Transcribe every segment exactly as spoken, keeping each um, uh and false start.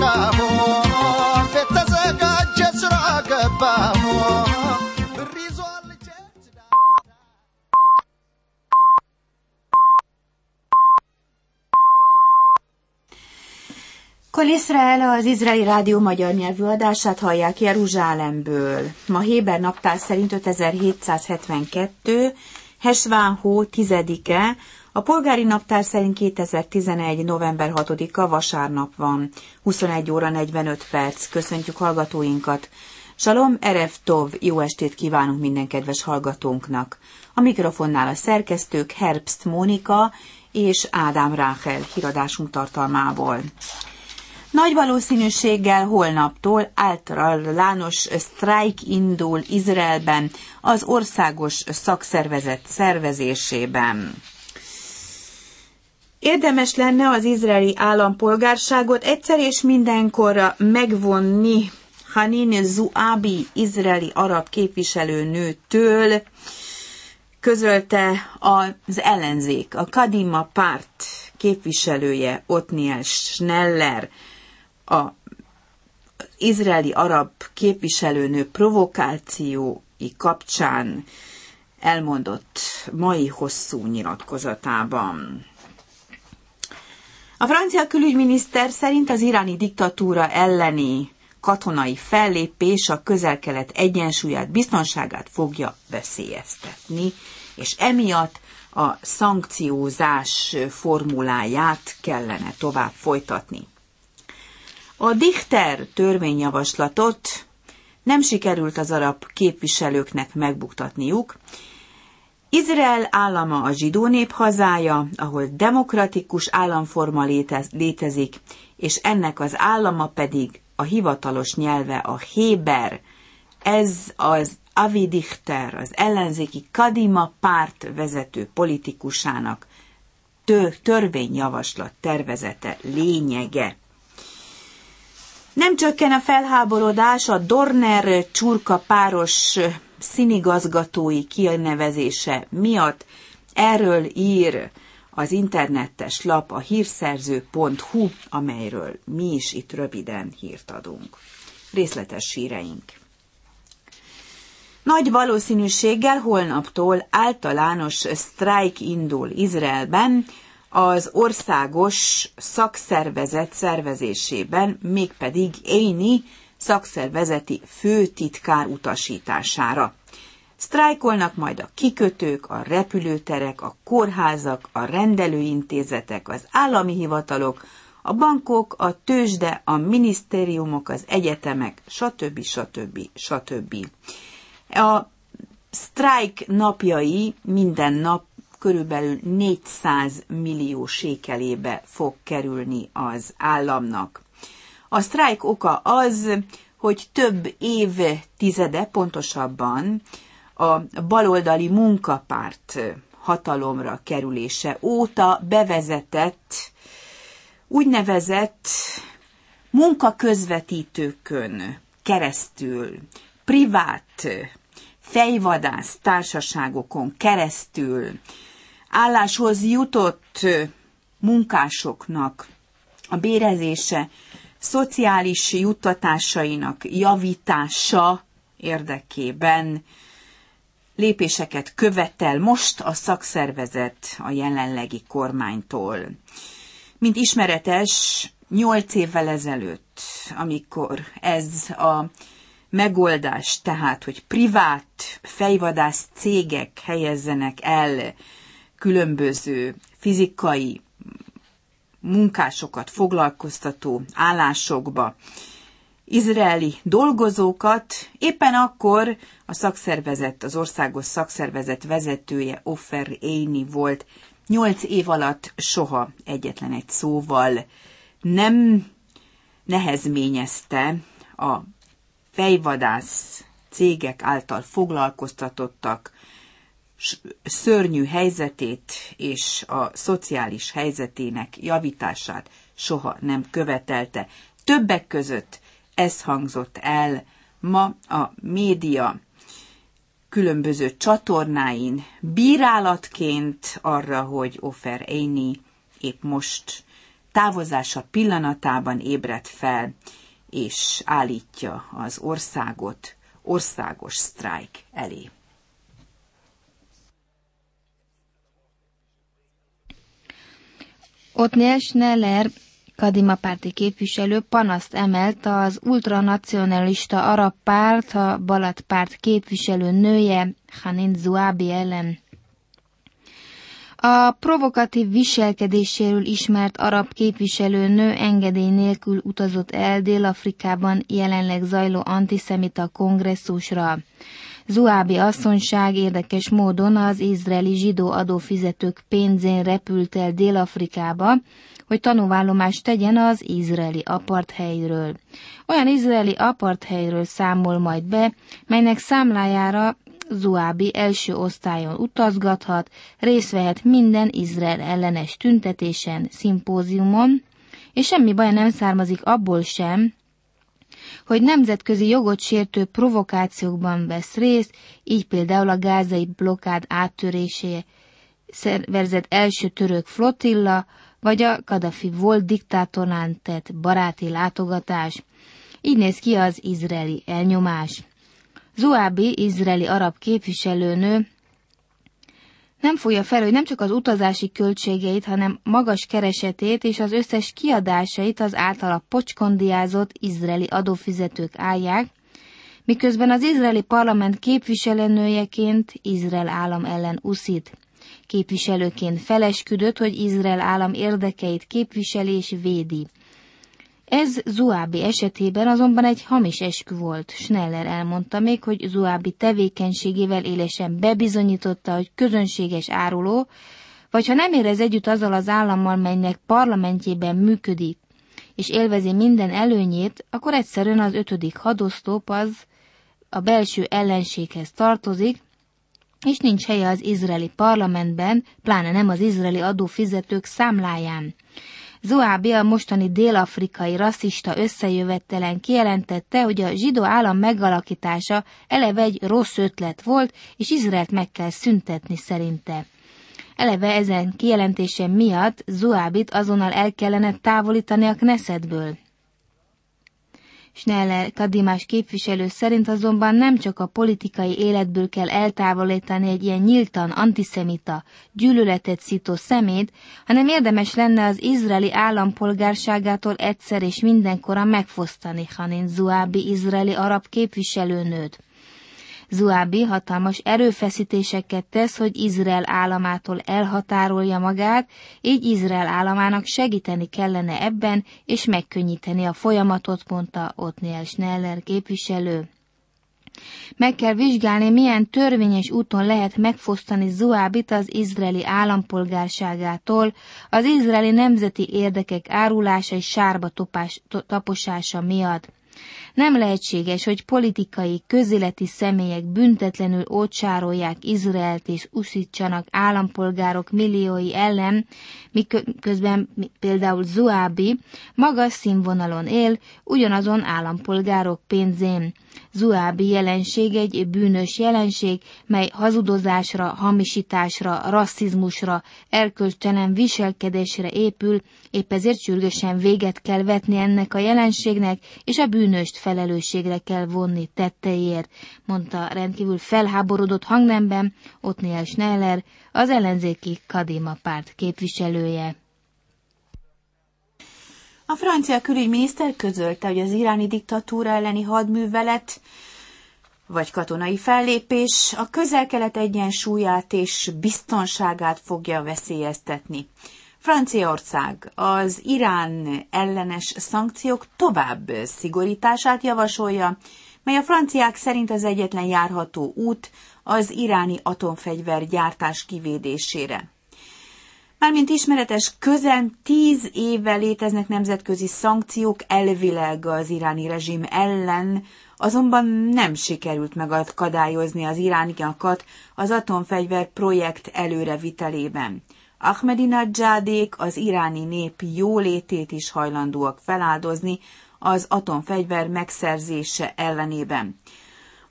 Kol Israel, az izraeli rádió magyar nyelvű adását hallják Jeruzsálemből. Ma héber naptár szerint ötezer-hétszázhetvenkettő, Hesván hó tizedike, a polgári naptár szerint kétezer-tizenegy. november hatodika, vasárnap van, huszonegy óra negyvenöt perc. Köszöntjük hallgatóinkat. Salom, erev tov, jó estét kívánunk minden kedves hallgatónknak. A mikrofonnál a szerkesztők Herbst Mónika és Ádám Ráhel híradásunk tartalmából. Nagy valószínűséggel holnaptól általános sztrájk indul Izraelben az országos szakszervezet szervezésében. Érdemes lenne az izraeli állampolgárságot egyszer és mindenkorra megvonni Hanin Zuabi, izraeli arab képviselőnőtől, közölte az ellenzék, a Kadima párt képviselője Otniel Schneller, az izraeli arab képviselőnő provokációi kapcsán elmondott mai hosszú nyilatkozatában. A francia külügyminiszter szerint az iráni diktatúra elleni katonai fellépés a Közel-Kelet egyensúlyát, biztonságát fogja veszélyeztetni, és emiatt a szankciózás formuláját kellene tovább folytatni. A Dichter törvényjavaslatot nem sikerült az arab képviselőknek megbuktatniuk. Izrael állama a zsidó nép hazája, ahol demokratikus államforma létez, létezik, és ennek az állama pedig a hivatalos nyelve a héber. Ez az Avi Dichter, az ellenzéki Kadima párt vezető politikusának törvényjavaslat tervezete lényege. Nem csökken a felháborodás a Dorner-Csurka páros színigazgatói kinevezése miatt. Erről ír az internetes lap, a hírszerző pont hu, amelyről mi is itt röviden hírt adunk. Részletes híreink. Nagy valószínűséggel holnaptól általános sztrájk indul Izraelben, az országos szakszervezet szervezésében, mégpedig Éni szakszervezeti főtitkár utasítására. Sztrájkolnak majd a kikötők, a repülőterek, a kórházak, a rendelőintézetek, az állami hivatalok, a bankok, a tőzsde, a minisztériumok, az egyetemek, stb. stb. stb. A sztrájk napjai minden nap körülbelül négyszáz millió sékelébe fog kerülni az államnak. A sztrájk oka az, hogy több évtizede, pontosabban a baloldali munkapárt hatalomra kerülése óta bevezetett úgynevezett munkaközvetítőkön keresztül, privát fejvadász társaságokon keresztül álláshoz jutott munkásoknak a bérezése, szociális juttatásainak javítása érdekében lépéseket követel most a szakszervezet a jelenlegi kormánytól. Mint ismeretes, nyolc évvel ezelőtt, amikor ez a megoldás, tehát, hogy privát fejvadász cégek helyezzenek el különböző fizikai munkásokat foglalkoztató állásokba izraeli dolgozókat, éppen akkor a szakszervezet, az országos szakszervezet vezetője Ofer Éni volt. Nyolc év alatt soha egyetlen egy szóval nem nehezményezte a fejvadász cégek által foglalkoztatottak szörnyű helyzetét és a szociális helyzetének javítását soha nem követelte. Többek között ez hangzott el ma a média különböző csatornáin bírálatként arra, hogy Ofer Éni épp most távozása pillanatában ébred fel, és állítja az országot országos sztrájk elé. Othniel Schneller, Kadima párti képviselő panaszt emelt az ultranacionalista arab párt, a Balat párt képviselő nője, Hanin Zouabi ellen. A provokatív viselkedéséről ismert arab képviselőnő engedély nélkül utazott el Dél-Afrikában jelenleg zajló antiszemita kongresszusra. Zouabi asszonyság érdekes módon az izraeli zsidó adófizetők pénzén repült el Dél-Afrikába, hogy tanúvallomást tegyen az izraeli apartheidről. Olyan izraeli apartheidről számol majd be, melynek számlájára Zouabi első osztályon utazgathat, részt vehet minden Izrael ellenes tüntetésen, szimpóziumon, és semmi baj nem származik abból sem, hogy nemzetközi jogot sértő provokációkban vesz részt, így például a gázai blokkád áttörésé szervezett első török flotilla, vagy a Kadhafi volt diktátornál tett baráti látogatás. Így néz ki az izraeli elnyomás. Zouabi, izraeli arab képviselőnő nem fogja fel, hogy nem csak az utazási költségeit, hanem magas keresetét és az összes kiadásait az általa pocskondiázott izraeli adófizetők állják, miközben az izraeli parlament képviselőnőjeként Izrael állam ellen uszít. Képviselőként felesküdött, hogy Izrael állam érdekeit képviseli és védi. Ez Zouabi esetében azonban egy hamis eskü volt. Schneller elmondta még, hogy Zouabi tevékenységével élesen bebizonyította, hogy közönséges áruló, vagy ha nem érez együtt azzal az állammal, melynek parlamentjében működik, és élvezi minden előnyét, akkor egyszerűen az ötödik hadoszlop az a belső ellenséghez tartozik, és nincs helye az izraeli parlamentben, pláne nem az izraeli adófizetők számláján. Zouabi a mostani dél-afrikai rasszista összejövetelen kijelentette, hogy a zsidó állam megalakítása eleve egy rossz ötlet volt, és Izraelt meg kell szüntetni szerinte. Eleve ezen kijelentése miatt Zouabit azonnal el kellene távolítani a Knessetből. Schneller kadimás képviselő szerint azonban nem csak a politikai életből kell eltávolítani egy ilyen nyíltan antiszemita, gyűlöletet szító szemét, hanem érdemes lenne az izraeli állampolgárságától egyszer és mindenkorra megfosztani Hanin Zouabi izraeli arab képviselőnőt. Zouabi hatalmas erőfeszítéseket tesz, hogy Izrael államától elhatárolja magát, így Izrael államának segíteni kellene ebben, és megkönnyíteni a folyamatot, mondta Othniel Schneller képviselő. Meg kell vizsgálni, milyen törvényes úton lehet megfosztani Zouabit az izraeli állampolgárságától, az izraeli nemzeti érdekek árulása és sárba topás, taposása miatt. Nem lehetséges, hogy politikai, közéleti személyek büntetlenül ócsárolják Izraelt és uszítsanak állampolgárok milliói ellen, miközben például Zouabi magas színvonalon él, ugyanazon állampolgárok pénzén. Zouabi jelenség egy bűnös jelenség, mely hazudozásra, hamisításra, rasszizmusra, erkölcstelen viselkedésre épül, épp ezért sürgősen véget kell vetni ennek a jelenségnek, és a bűnöst felelősségre kell vonni tetteiért, mondta rendkívül felháborodott hangnemben Othniel Schneller, az ellenzéki Kadima párt képviselője. A francia külügyminiszter közölte, hogy az iráni diktatúra elleni hadművelet vagy katonai fellépés a Közel-Kelet egyensúlyát és biztonságát fogja veszélyeztetni. Franciaország az Irán ellenes szankciók tovább szigorítását javasolja, mely a franciák szerint az egyetlen járható út az iráni atomfegyver gyártás kivédésére. Mármint ismeretes, közel tíz éve léteznek nemzetközi szankciók elvileg az iráni rezsim ellen, azonban nem sikerült megakadályozni az irániakat az atomfegyver projekt előrevitelében. Ahmadinejadék az iráni nép jólétét is hajlandóak feláldozni az atomfegyver megszerzése ellenében.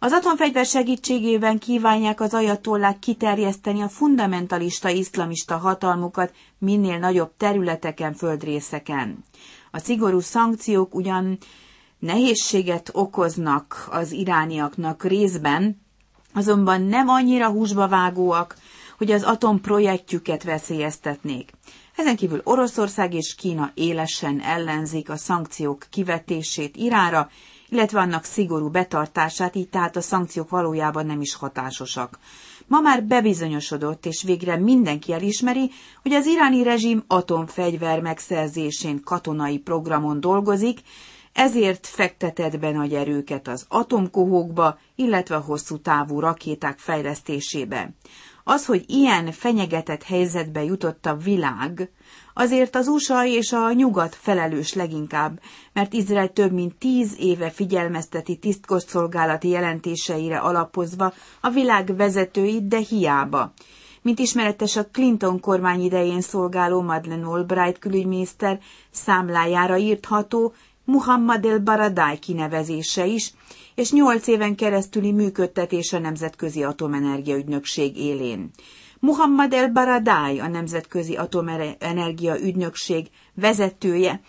Az atomfegyver segítségével kívánják az ajatollák kiterjeszteni a fundamentalista iszlamista hatalmukat minél nagyobb területeken, földrészeken. A szigorú szankciók ugyan nehézséget okoznak az irániaknak részben, azonban nem annyira húsba vágóak, hogy az atomprojektjüket veszélyeztetnék. Ezen kívül Oroszország és Kína élesen ellenzik a szankciók kivetését Iránra, illetve annak szigorú betartását, így tehát a szankciók valójában nem is hatásosak. Ma már bebizonyosodott, és végre mindenki elismeri, hogy az iráni rezsim atomfegyver megszerzésén, katonai programon dolgozik, ezért fektetett be nagy erőket az atomkohókba, illetve a hosszú távú rakéták fejlesztésébe. Az, hogy ilyen fenyegetett helyzetbe jutott a világ, azért az u es á és a nyugat felelős leginkább, mert Izrael több mint tíz éve figyelmezteti titkosszolgálati jelentéseire alapozva a világ vezetőit, de hiába. Mint ismeretes, a Clinton kormány idején szolgáló Madeleine Albright külügyminiszter számlájára írtható Muhammad el-Baradei kinevezése is, és nyolc éven keresztüli működtetése a Nemzetközi Atomenergia Ügynökség élén. Muhammad el-Baradei, a Nemzetközi Atomenergia Ügynökség vezetője,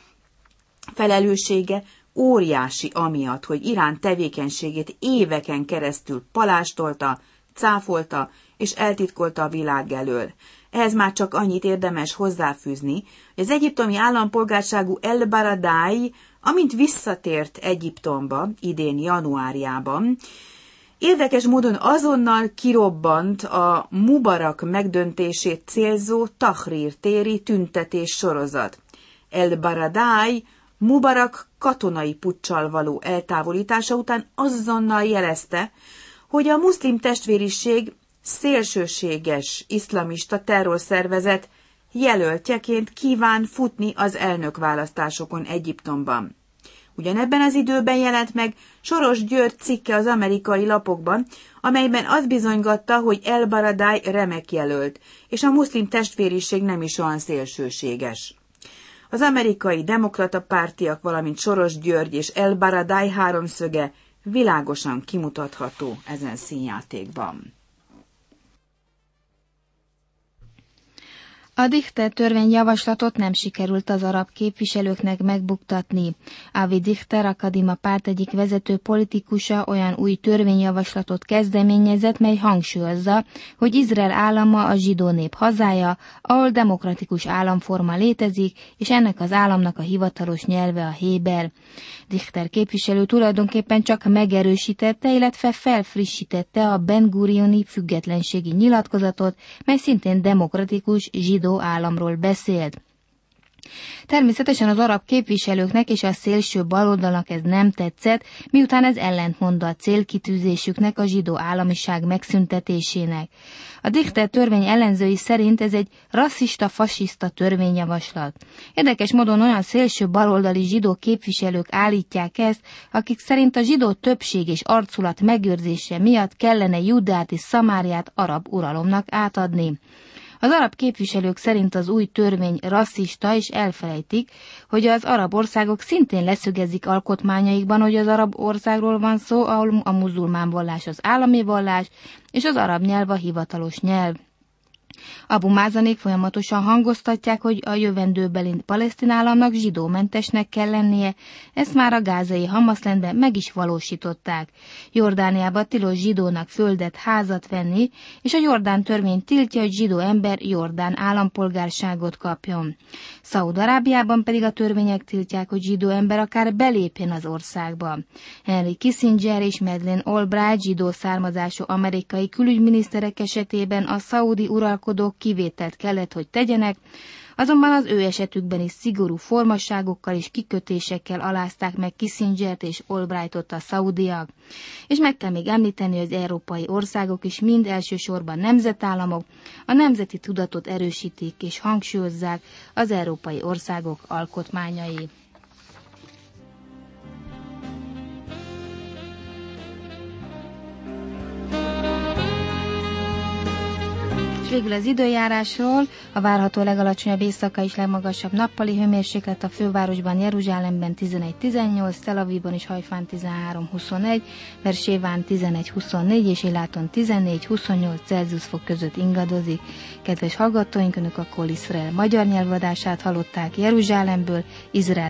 felelőssége óriási amiatt, hogy Irán tevékenységét éveken keresztül palástolta, cáfolta és eltitkolta a világ elől. Ehhez már csak annyit érdemes hozzáfűzni, hogy az egyiptomi állampolgárságú el-Baradei, amint visszatért Egyiptomba idén januárjában, érdekes módon azonnal kirobbant a Mubarak megdöntését célzó Tahrir téri tüntetés sorozat. El-Baradei Mubarak katonai puccsal való eltávolítása után azonnal jelezte, hogy a muszlim testvériség szélsőséges iszlamista terrorszervezet jelöltjeként kíván futni az elnökválasztásokon Egyiptomban. Ugyanebben az időben jelent meg Soros György cikke az amerikai lapokban, amelyben az bizonygatta, hogy el-Baradei remek jelölt, és a muszlim testvériség nem is olyan szélsőséges. Az amerikai demokrata pártiak, valamint Soros György és el-Baradei háromszöge világosan kimutatható ezen színjátékban. A Dichter törvényjavaslatot nem sikerült az arab képviselőknek megbuktatni. Avi Dichter, a Kadima párt egyik vezető politikusa olyan új törvényjavaslatot kezdeményezett, mely hangsúlyozza, hogy Izrael állama a zsidó nép hazája, ahol demokratikus államforma létezik, és ennek az államnak a hivatalos nyelve a héber. Dichter képviselő tulajdonképpen csak megerősítette, illetve felfrissítette a Ben-Gurioni függetlenségi nyilatkozatot, mely szintén demokratikus zsidó államról beszélt. Természetesen az arab képviselőknek és a szélső baloldalnak ez nem tetszett, miután ez ellentmond a célkitűzésüknek, a zsidó államiság megszüntetésének. A Dichter törvény ellenzői szerint ez egy rasszista-fasiszta törvényjavaslat. Érdekes módon olyan szélső baloldali zsidó képviselők állítják ezt, akik szerint a zsidó többség és arculat megőrzése miatt kellene Júdeát és Szamáriát arab uralomnak átadni. Az arab képviselők szerint az új törvény rasszista, és elfelejtik, hogy az arab országok szintén leszögezik alkotmányaikban, hogy az arab országról van szó, ahol a muzulmán vallás az állami vallás, és az arab nyelv a hivatalos nyelv. Abu Mázanék folyamatosan hangoztatják, hogy a jövendőbeli palesztin államnak zsidómentesnek kell lennie, ezt már a gázai Hamaszlandben meg is valósították. Jordániában tilos zsidónak földet, házat venni, és a Jordán törvény tiltja, hogy zsidó ember Jordán állampolgárságot kapjon. Szaúd-Arábiában pedig a törvények tiltják, hogy zsidó ember akár belépjen az országba. Henry Kissinger és Madeleine Albright zsidó származású amerikai külügyminiszterek esetében a szaúdi uralkodók kivételt kellett, hogy tegyenek, azonban az ő esetükben is szigorú formasságokkal és kikötésekkel alázták meg Kissingert és Albrightot a szaudiak. És meg kell még említeni, hogy az európai országok is mind elsősorban nemzetállamok, a nemzeti tudatot erősítik és hangsúlyozzák az európai országok alkotmányai. végül az időjárásról: a várható legalacsonyabb éjszakai és legmagasabb nappali hőmérséklet a fővárosban, Jeruzsálemben tizenegy tizennyolc, Tel Avivban és Hajfán tizenhárom huszonegy, Beerséván tizenegy huszonnégy és Iláton tizennégy huszonnyolc Celsius fok között ingadozik. Kedves hallgatóink, Önök a Kol Izrael magyar nyelvadását hallották Jeruzsálemből, Izrael